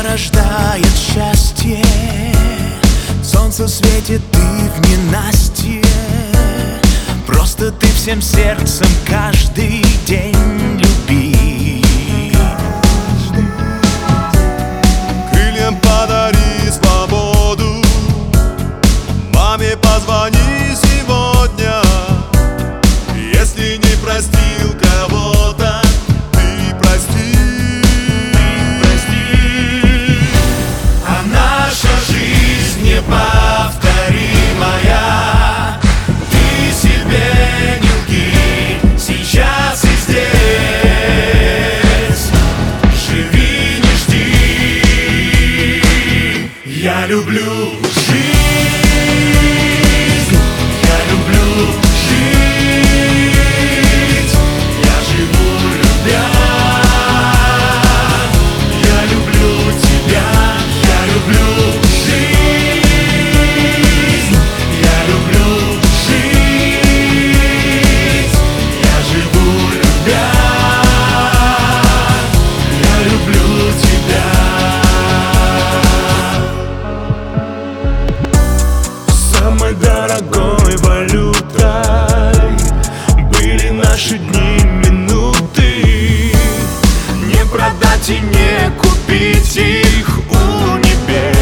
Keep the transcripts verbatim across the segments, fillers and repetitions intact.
рождает счастье, солнце светит, ты в ненастье. Просто ты всем сердцем каждый день люби. Крыльям подари свободу, маме позвони сегодня. Если не простил кого-то, ты прости. А наша жизнь неповторимая. Ты себе не лги, сейчас и здесь. Живи, не жди. Я люблю жизнь. Я люблю жить. Я живу, любя. Я люблю тебя. Я люблю жизнь. Я люблю жить. Я живу, любя. Я люблю тебя. Самой дорогой валютой были наши дни, минуты. Не продать и не купить их у небес.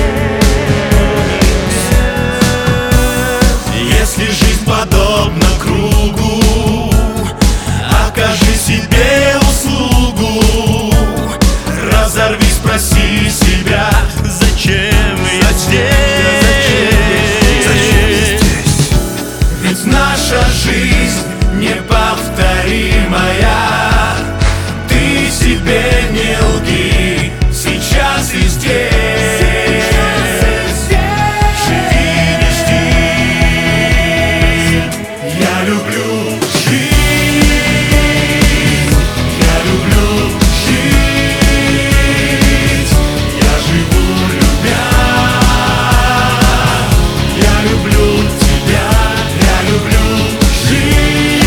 Если жизнь подобна кругу, окажи себе услугу. Разорви, спроси себя, зачем я здесь? Ведь наша жизнь неповторимая. Ты себе не лги, сейчас и здесь. Живи, не жди. Я люблю жизнь. Я люблю жить. Я живу, любя. Я люблю тебя. Я люблю жить.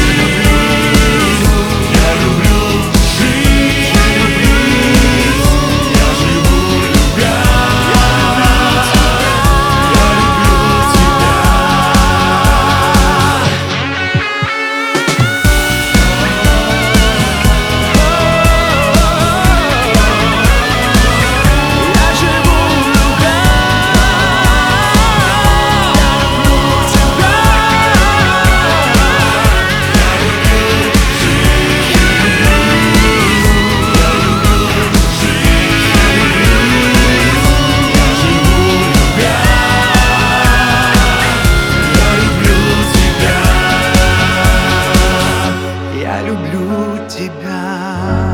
Я люблю жить. Я живу, любя. Я люблю тебя. Я живу, любя. Я люблю тебя.